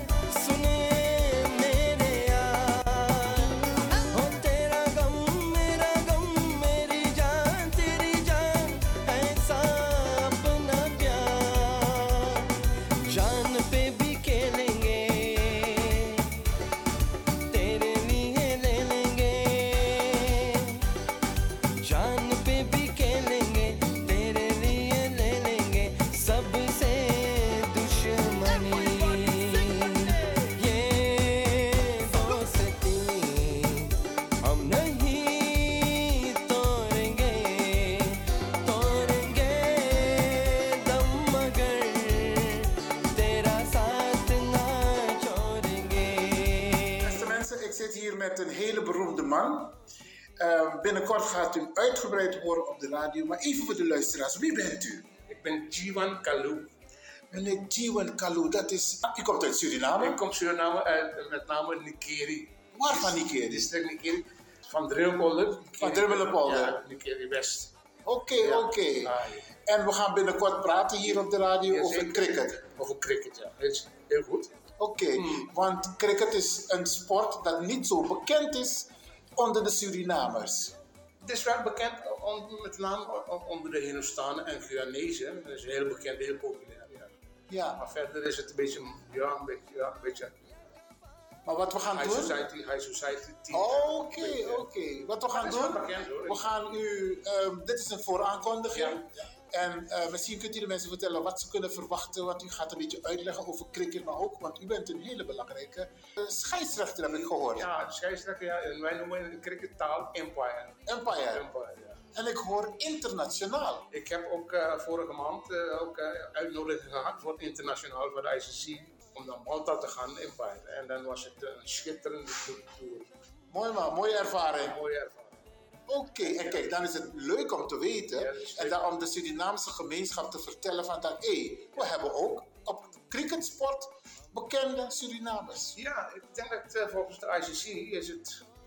Met een hele beroemde man. Uh, binnenkort gaat u uitgebreid horen op de radio. Maar even voor de luisteraars, wie bent u? Ik ben Jiwan Kalou. Meneer Jiwan Kalou, dat is... U komt uit Suriname? Ik kom Suriname uit, met name Nikeri. Waar van Nikeri? District Nikeri. Van Drummelpolder. Van Drummelpolder? Ja, Nikeri West. Oké, okay, ja. oké. Okay. Ah, ja. En we gaan binnenkort praten hier op de radio ja, over cricket. Over cricket, ja. Dat is heel goed. Oké, okay, hmm. want cricket is een sport dat niet zo bekend is onder de Surinamers. Het is wel bekend on, met name onder de Hindustanen en Guyanezen. Dat is heel bekend, heel populair. Ja. ja. Maar verder is het een beetje, ja, een beetje, ja, een beetje. Maar wat we gaan high doen? Society, high society team. Oké, okay, oké. Okay. Wat we gaan doen? Bekend, we gaan u, um, dit is een vooraankondiging. Ja, ja. En uh, misschien kunt u de mensen vertellen wat ze kunnen verwachten. Want u gaat een beetje uitleggen over cricket, maar ook, want u bent een hele belangrijke uh, scheidsrechter, heb ik gehoord. Ja, scheidsrechter, ja. En wij noemen in crickettaal Empire. Empire? Empire, ja. En ik hoor internationaal. Ik heb ook uh, vorige maand uh, ook uh, uitnodiging gehad voor internationaal, voor de I C C, om naar Malta te gaan, Empire. En dan was het een schitterende tour. Mooi man, mooie ervaring. Mooie ervaring. Oké, okay, en kijk, dan is het leuk om te weten ja, en dan om de Surinaamse gemeenschap te vertellen van dat, hé, hey, we hebben ook op cricketsport bekende Surinamers. Ja, ik denk dat uh, volgens de I C C is het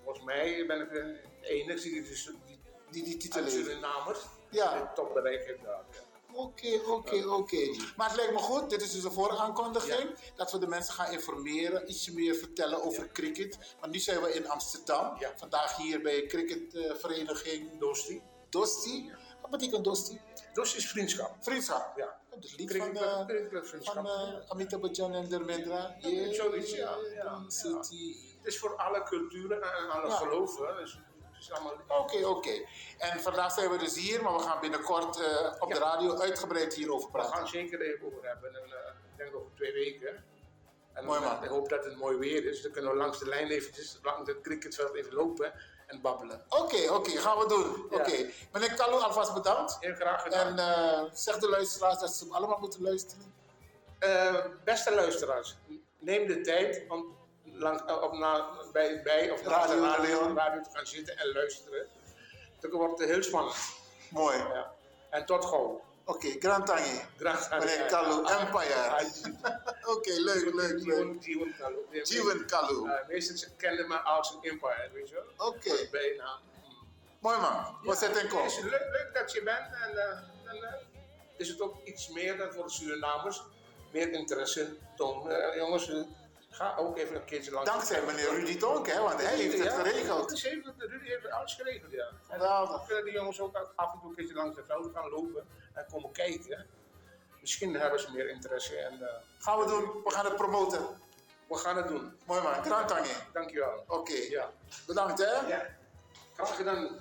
volgens mij ben ik de enige die die, die, die, die titel heeft. Surinamers ja. de top bereikt heeft daar. Ja. Oké, oké, oké. Maar het lijkt me goed, dit is dus een vooraankondiging, ja. dat we de mensen gaan informeren, ietsje meer vertellen over ja. cricket. Want nu zijn we in Amsterdam, ja. vandaag hier bij cricketvereniging Dosti. Dosti. Ja. Wat betekent Dosti? Dosti is vriendschap. Vriendschap? Ja. Dat is lied van, uh, van uh, Amitabh Bachchan en Dharmendra. Yeah. Zoiets, ja. ja. ja. Het is voor alle culturen en alle ja. geloven. Dus Oké, oké. Okay. En vandaag zijn we dus hier, maar we gaan binnenkort uh, op ja. de radio uitgebreid hierover praten. We gaan zeker even over hebben. En, uh, ik denk over twee weken. En mooi man. Ik hoop dat het mooi weer is. Dan kunnen we langs de lijn eventjes, langs het cricketveld even lopen en babbelen. Oké, okay, oké. Okay, gaan we doen. Ja. Oké. Okay. Meneer Kalu, alvast bedankt. Heel graag gedaan. En uh, zeg de luisteraars dat ze allemaal moeten luisteren. Uh, beste luisteraars, neem de tijd om lang, op na, bij, bij of radio, de radio, radio te gaan zitten en luisteren. Dat wordt heel spannend. Mooi. Ja. En tot gauw. Oké, okay, Grand Tangi. Meneer Kalu, Empire. Oké, okay, leuk, leuk, leuk. Jiwan Kalu. Jiwan Kalu. Uh, meestal kennen me als een Empire, weet je wel. Oké. Okay. Bijnaam. Mooi man, wat zit in kom? Het is leuk, leuk dat je bent en dan uh, uh, is het ook iets meer dan voor de Surinamers. Meer interesse tonen. Uh, jongens, uh, ga ook even een keertje langs. Dankzij meneer Rudy Tonk, hè, want hij heeft het ja, geregeld. Het is even, Rudy heeft alles geregeld, ja. Geweldig. En die jongens ook af en toe een keertje langs de veld gaan lopen en komen kijken. Misschien hebben ze meer interesse. En, uh, gaan we doen, we gaan het promoten. We gaan het doen. Mooi man, Grand Tangi. Dankjewel. Oké, okay. ja. Bedankt hè. Ja, graag gedaan.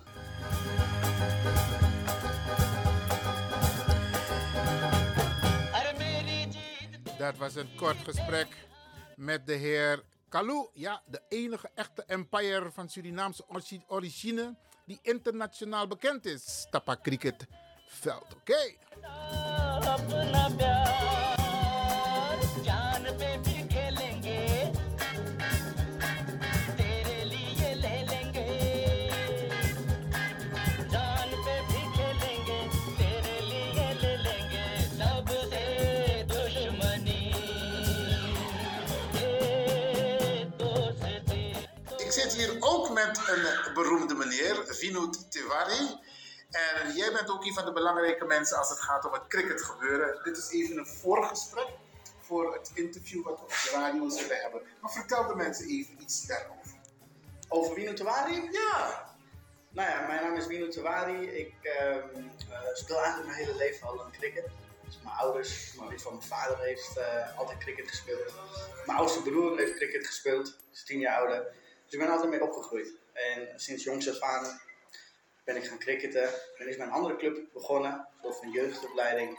Dat was een kort gesprek met de heer Kalu. Ja, de enige echte empire van Surinaamse origine die internationaal bekend is. Tapa Cricket Veld, oké? Okay. Ik zit hier ook met een beroemde meneer, Vinod Tiwari. En jij bent ook een van de belangrijke mensen als het gaat om het cricket gebeuren. Dit is even een voorgesprek voor het interview wat we op de radio zullen hebben. Maar vertel de mensen even iets daarover. Over Vinod Tiwari? Ja. Nou ja, mijn naam is Vinod Tiwari. Ik uh, uh, speel eigenlijk mijn hele leven al aan cricket. Dus mijn ouders, maar van mijn vader heeft uh, altijd cricket gespeeld. Mijn oudste broer heeft cricket gespeeld, is tien jaar ouder. Dus ik ben altijd mee opgegroeid. En sinds jongs af aan ben ik gaan cricketen. En is mijn andere club begonnen, door een jeugdopleiding.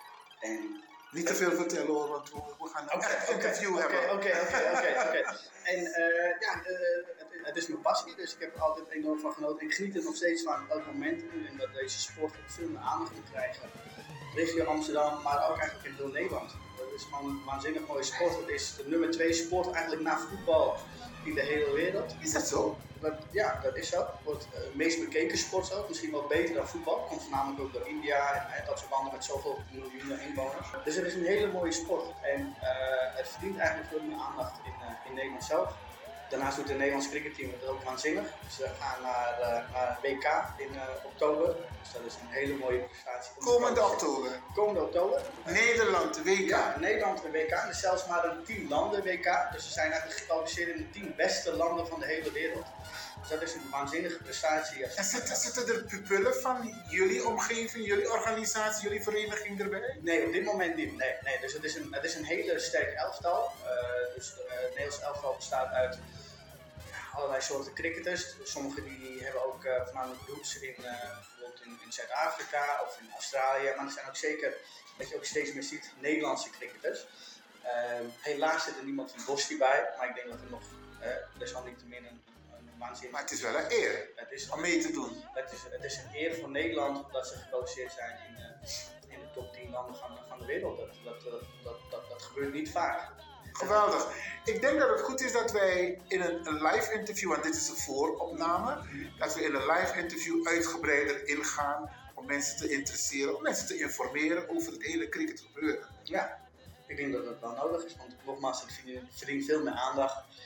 En niet te veel vertellen hoor, want we gaan een okay, interview okay, hebben. Oké, oké, oké. En uh, ja, uh, het, het is mijn passie, dus ik heb er altijd enorm van genoten. Ik geniet er nog steeds van elk moment in dat deze sport veel meer aandacht moet krijgen. Regio Amsterdam, maar ook eigenlijk in heel Nederland. Dat is gewoon een waanzinnig mooie sport. Het is de nummer twee sport eigenlijk na voetbal in de hele wereld. Is dat zo? Dat, ja, dat is zo. Het wordt de uh, meest bekeken sport zo. Misschien wel beter dan voetbal. Komt voornamelijk ook door India en uh, dat soort landen met zoveel miljoenen inwoners. Dus het is een hele mooie sport. En uh, het verdient eigenlijk veel meer aandacht in, uh, in Nederland zelf. Daarnaast doet het Nederlands cricketteam het ook waanzinnig. Dus we gaan naar, uh, naar een W K in uh, oktober. Dus dat is een hele mooie prestatie. Komende oktober? Komende oktober. Nederland, W K? Ja, Nederland een W K. Er is zelfs maar een tien landen W K. Dus we zijn eigenlijk gekwalificeerd in de tien beste landen van de hele wereld. Dus dat is een waanzinnige prestatie. En zitten, zitten er pupillen van jullie omgeving, jullie organisatie, jullie vereniging erbij? Nee, op dit moment niet. Nee, nee. Dus het is een, het is een hele sterk elftal. Uh, dus uh, het Nederlands elftal bestaat uit allerlei soorten cricketers. Sommigen die hebben ook uh, voornamelijk roots in, uh, bijvoorbeeld in, in Zuid-Afrika of in Australië. Maar er zijn ook zeker, wat je ook steeds meer ziet, Nederlandse cricketers. Uh, helaas zit er niemand van Dosti bij, maar ik denk dat er nog uh, desalniettemin een, een waanzinnig... Maar het is wel een eer het is, om mee te doen. Het is, het is een eer voor Nederland dat ze gekwalificeerd zijn in, uh, in de top tien landen van, van de wereld. Dat, dat, dat, dat, dat, dat gebeurt niet vaak. Geweldig. Ik denk dat het goed is dat wij in een, een live interview, want dit is een vooropname, dat we in een live interview uitgebreider ingaan om mensen te interesseren, om mensen te informeren over het hele cricket gebeuren. Ja, ik denk dat dat wel nodig is, want nogmaals, het verdient veel meer aandacht.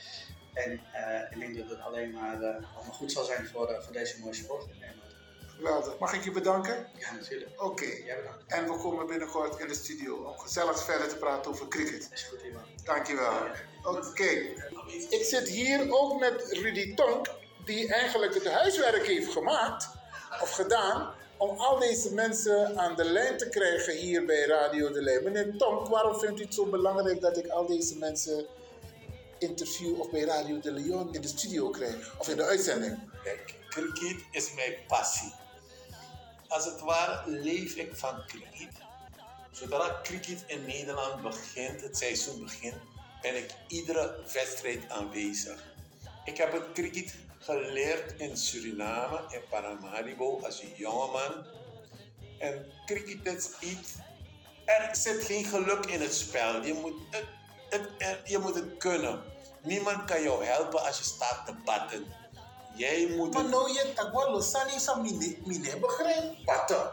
En uh, ik denk dat het alleen maar, uh, allemaal goed zal zijn voor, uh, voor deze mooie sport. Geweldig. Mag ik je bedanken? Ja, natuurlijk. Oké. Okay. Jij bedankt. En we komen binnenkort in de studio om gezellig verder te praten over cricket. Is goed, Ivan. Dankjewel. Oké. Okay. Ik zit hier ook met Rudy Tonk, die eigenlijk het huiswerk heeft gemaakt, of gedaan, om al deze mensen aan de lijn te krijgen hier bij Radio de Leeuw. Meneer Tonk, waarom vindt u het zo belangrijk dat ik al deze mensen interview of bij Radio de Leon in de studio krijg? Of in de uitzending? Kijk, cricket is mijn passie. Als het ware leef ik van cricket. Zodra cricket in Nederland begint, het seizoen begint, ben ik iedere wedstrijd aanwezig. Ik heb het cricket geleerd in Suriname, in Paramaribo, als een jongeman. En cricket is iets, er zit geen geluk in het spel. Je moet het, het, er, je moet het kunnen. Niemand kan jou helpen als je staat te batten. Jij moet maar het... nou je tak wel losani sa mine begrijp batten.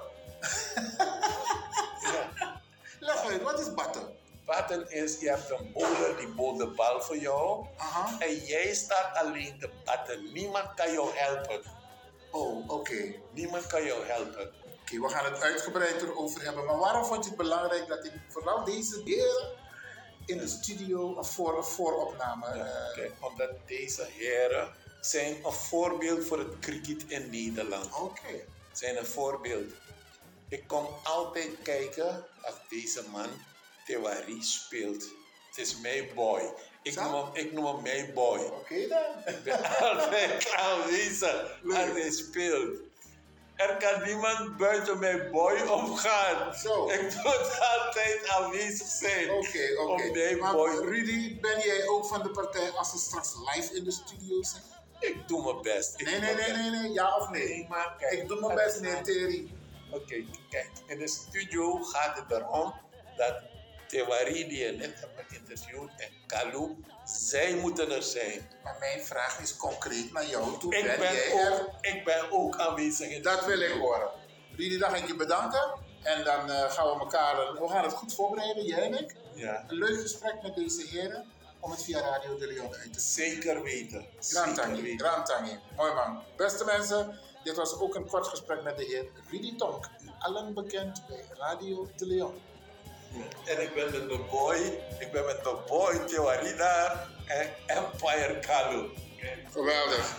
Ja. Leg uit, wat is batten? Batten is, je hebt een bowler die bowlt de bal voor jou. Aha. En jij staat alleen te batten. Niemand kan jou helpen. Oh, oké. Okay. Niemand kan jou helpen. Oké, okay, we gaan het uitgebreid erover hebben. Maar waarom vond je het belangrijk dat ik vooral deze heren in de studio een voor, vooropname... Ja, uh... kijk, omdat deze heren zijn een voorbeeld voor het cricket in Nederland. Oké. Okay. Zijn een voorbeeld. Ik kom altijd kijken als deze man Tewari speelt. Het is mijn boy. Ik noem, hem, ik noem hem mijn boy. Oké okay, dan. Ik ben altijd aanwezig als hij speelt. Er kan niemand buiten mijn boy omgaan. Zo. Ik moet altijd aanwezig zijn. Oké, okay, oké. Okay. Maar boy. Rudy, ben jij ook van de partij als ze straks live in de studio zijn? Ik doe mijn best. Ik nee, nee, nee, nee, nee, ja of nee? nee maar kijk, ik doe mijn best, meneer Terry. Oké, okay, kijk. In de studio gaat het erom dat Tewari, die je net hebt geïnterviewd, en Kalu, zij moeten er zijn. Maar mijn vraag is concreet naar jou toe. Ik ben, ben, jij ook, er? ik ben ook aanwezig in Dat wil ik horen. Rudy, dan ga ik je bedanken. En dan uh, gaan we elkaar... We gaan het goed voorbereiden, jij en ik. Ja. Een leuk gesprek met deze heren. Om het via Radio de Leon uit te Zeker weten. Grantangi, Grantangi. Mooi man. Beste mensen, dit was ook een kort gesprek met de heer Rudy Tonk. U allen bekend bij Radio de Leon. En ik ben met mijn boy, ik ben met mijn boy Tewarida en Empire Kalu. Geweldig.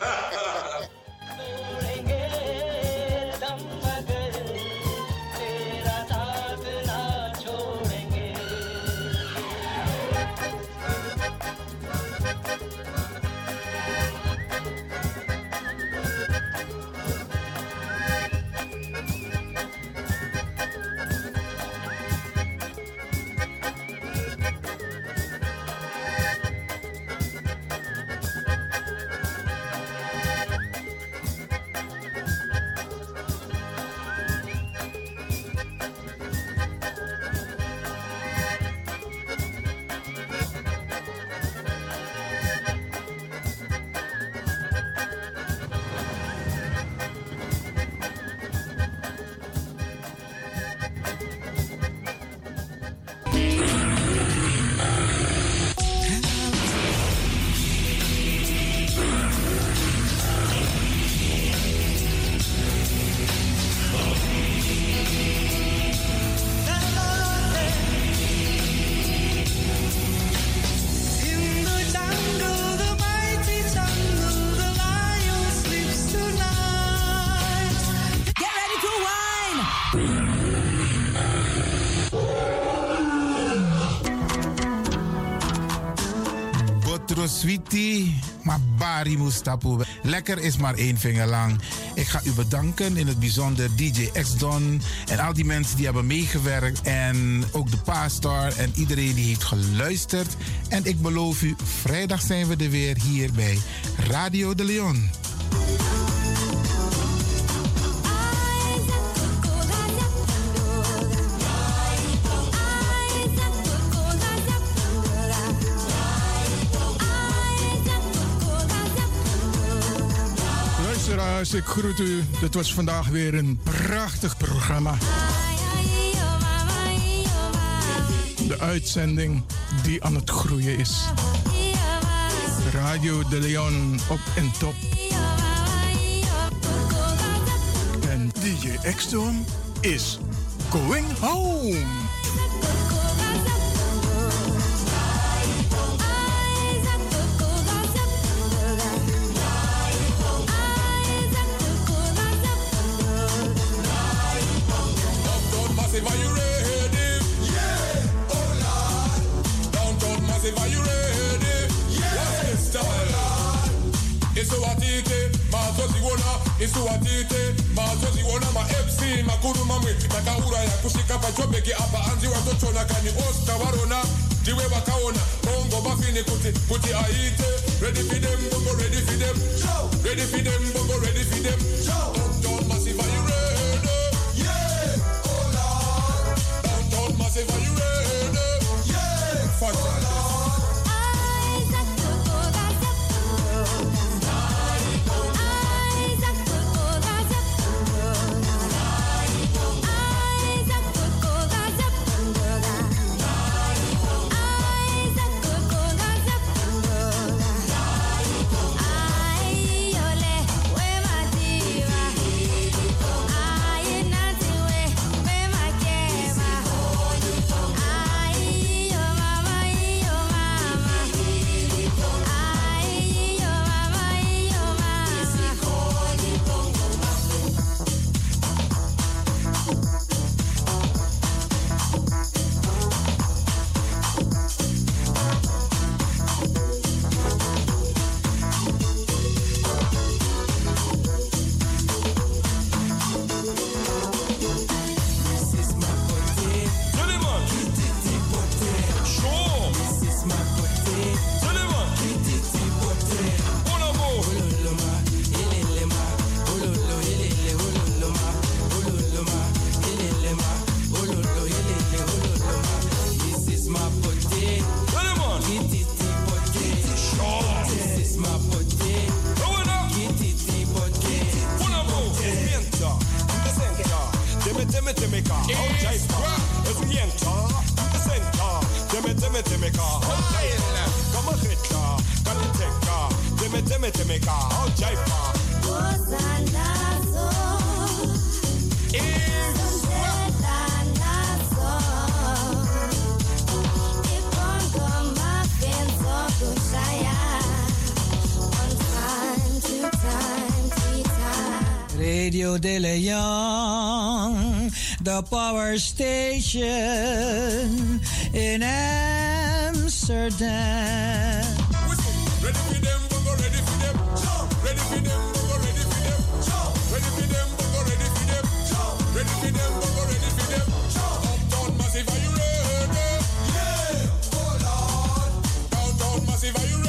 Sweetie, maar Bari Mustapu. Lekker is maar één vinger lang. Ik ga u bedanken, in het bijzonder D J X-Don en al die mensen die hebben meegewerkt. En ook de Pastor en iedereen die heeft geluisterd. En ik beloof u, vrijdag zijn we er weer hier bij Radio de Leon. Ik groet u. Dit was vandaag weer een prachtig programma. De uitzending die aan het groeien is. Radio De Leon op en top. En D J X-Stone is going home. Are you ready? Yeah, oh Lord. Downtown Massive, are you ready? Yeah, what's this style? Isuatite, mazoziona, isuatite, mazoziona, ma F C, makuru mamwe, makaura ya kushika pachobeki apa anzi watochona kani osta warona, diwe wakaona, bongo bafini kuti, kuti aite, ready for them, bongo ready for them, ready for them, bongo ready for them, Downtown Massive, are you ready? Massive, are you ready? Yeah! Fuck that. Radio De Leon, the power station in Amsterdam. Ready for them, go ready for them. Ready for them, go ready for them. Ready for them, go ready for them. Ready for them, go ready for them. Downtown Massive, are you ready? Yeah, oh Lord. Downtown Massive, are you ready?